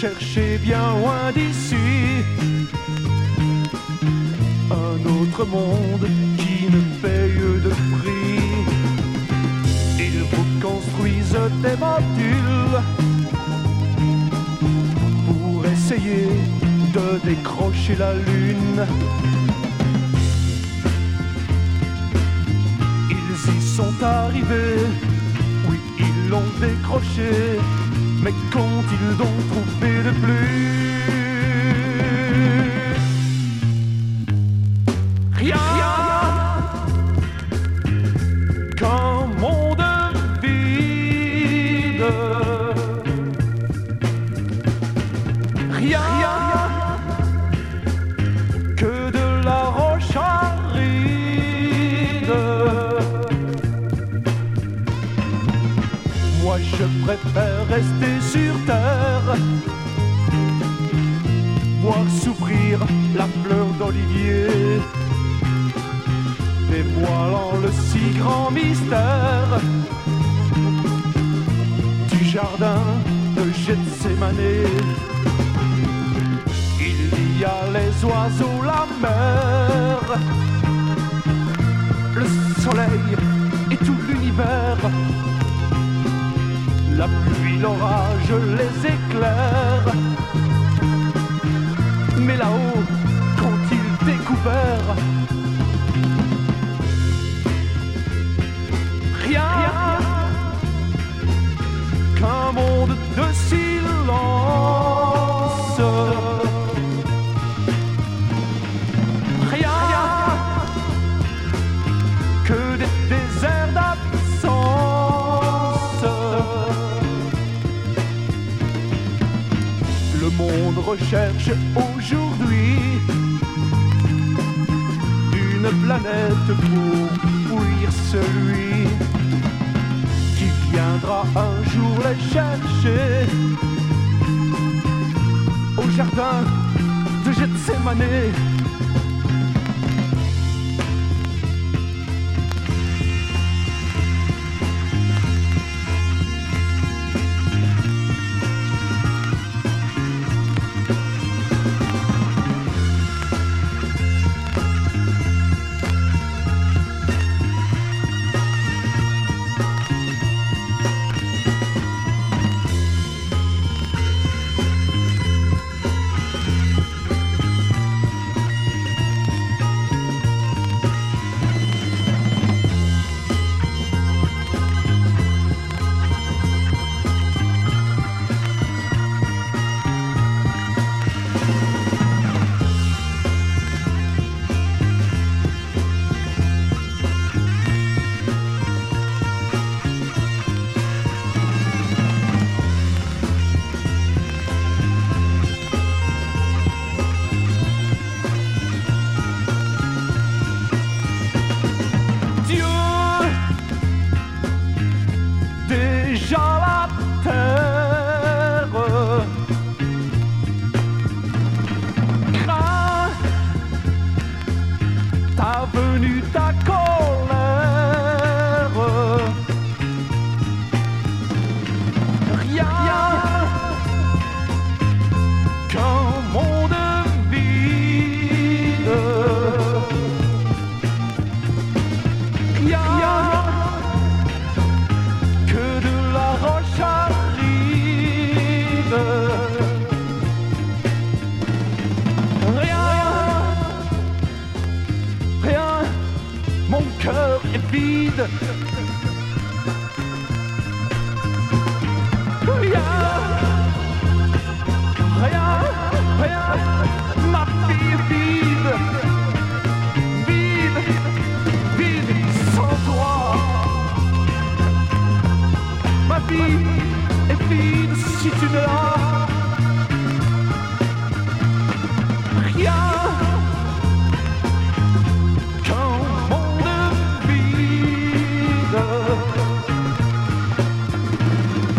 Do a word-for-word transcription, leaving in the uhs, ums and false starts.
chercher bien loin d'ici un autre monde qui ne paye de prix. Ils vous construisent des modules pour essayer de décrocher la lune. Ils y sont arrivés, oui, ils l'ont décroché, mais qu'ont-ils donc trouvé de plus? Rien, qu'un monde vide. Rien, que de la roche aride. Moi je préfère rester sur terre, voir s'ouvrir la fleur d'olivier, dévoilant le si grand mystère du jardin de Gethsémane. Il y a les oiseaux, la mer, le soleil et tout l'univers, la pluie, l'orage, les éclairs. Mais là-haut, qu'ont-ils découvert? Rien, qu'un monde de silence, rien, que des déserts d'absence. Le monde recherche aujourd'hui une planète pour fuir celui qui viendra un jour les chercher au jardin de Gethsémane. Et puis, si tu ne l'as